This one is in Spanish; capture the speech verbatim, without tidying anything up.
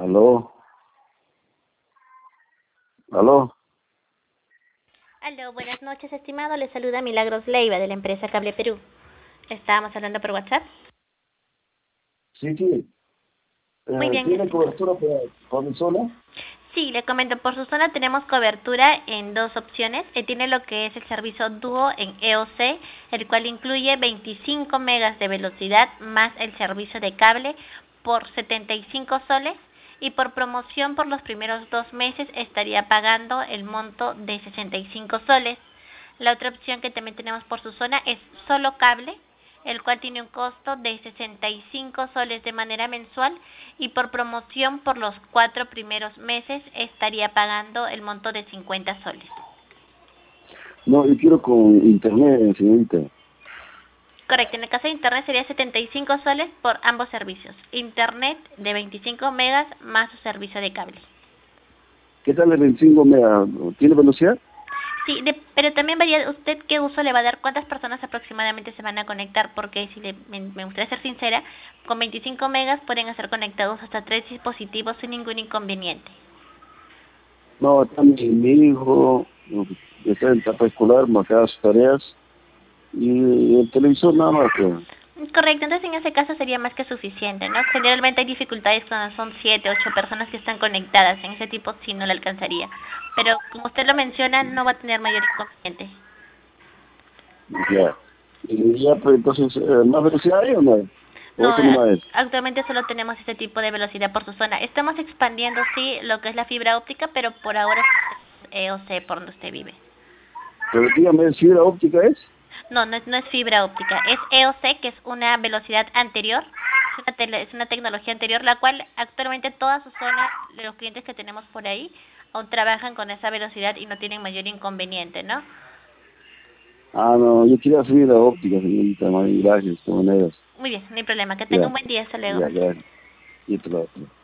Aló, aló. Aló, buenas noches, estimado. Le saluda Milagros Leiva de la empresa Cable Perú. Estábamos hablando por WhatsApp. Sí, sí. Muy Eh, bien, ¿Tiene estimado. cobertura para, para mi zona? Sí, le comento, por su zona tenemos cobertura en dos opciones. Eh, tiene lo que es el servicio Dúo en E O C, el cual incluye veinticinco megas de velocidad más el servicio de cable por setenta y cinco soles, y por promoción por los primeros dos meses estaría pagando el monto de sesenta y cinco soles. La otra opción que también tenemos por su zona es solo cable, el cual tiene un costo de sesenta y cinco soles de manera mensual, y por promoción por los cuatro primeros meses estaría pagando el monto de cincuenta soles. No, yo quiero con internet, señorita. Correcto, en el caso de internet sería setenta y cinco soles por ambos servicios. Internet de veinticinco megas más su servicio de cable. ¿Qué tal el veinticinco mega? ¿Tiene velocidad? Sí, de, pero también varía usted qué uso le va a dar, cuántas personas aproximadamente se van a conectar, porque si le, me, me gustaría ser sincera, con veinticinco megas pueden ser conectados hasta tres dispositivos sin ningún inconveniente. No, está mi, mi hijo, está en etapa escolar, marcaba sus tareas, y el televisor nada más. Pues. Correcto, entonces en ese caso sería más que suficiente, ¿no? Generalmente hay dificultades cuando son siete, ocho personas que están conectadas, en ese tipo sí no le alcanzaría. Pero como usted lo menciona, no va a tener mayor inconveniente. Ya. Y ya, pues entonces, eh, ¿más velocidad hay o no hay? ¿O No, eso eh, no es? actualmente solo tenemos este tipo de velocidad por su zona. Estamos expandiendo, sí, lo que es la fibra óptica, pero por ahora es E O C por donde usted vive. Pero dígame, ¿fibra óptica es? No, no es, no es fibra óptica, es E O C, que es una velocidad anterior, es una, tele- es una tecnología anterior, la cual actualmente toda su zona, los clientes que tenemos por ahí, aún trabajan con esa velocidad y no tienen mayor inconveniente, ¿no? Ah, no, yo quería fibra óptica, señorita, más bien, gracias, de todas maneras. Muy bien, no hay problema. Que tenga Ya, un buen día. Hasta luego. ya, gracias. Y otro lado.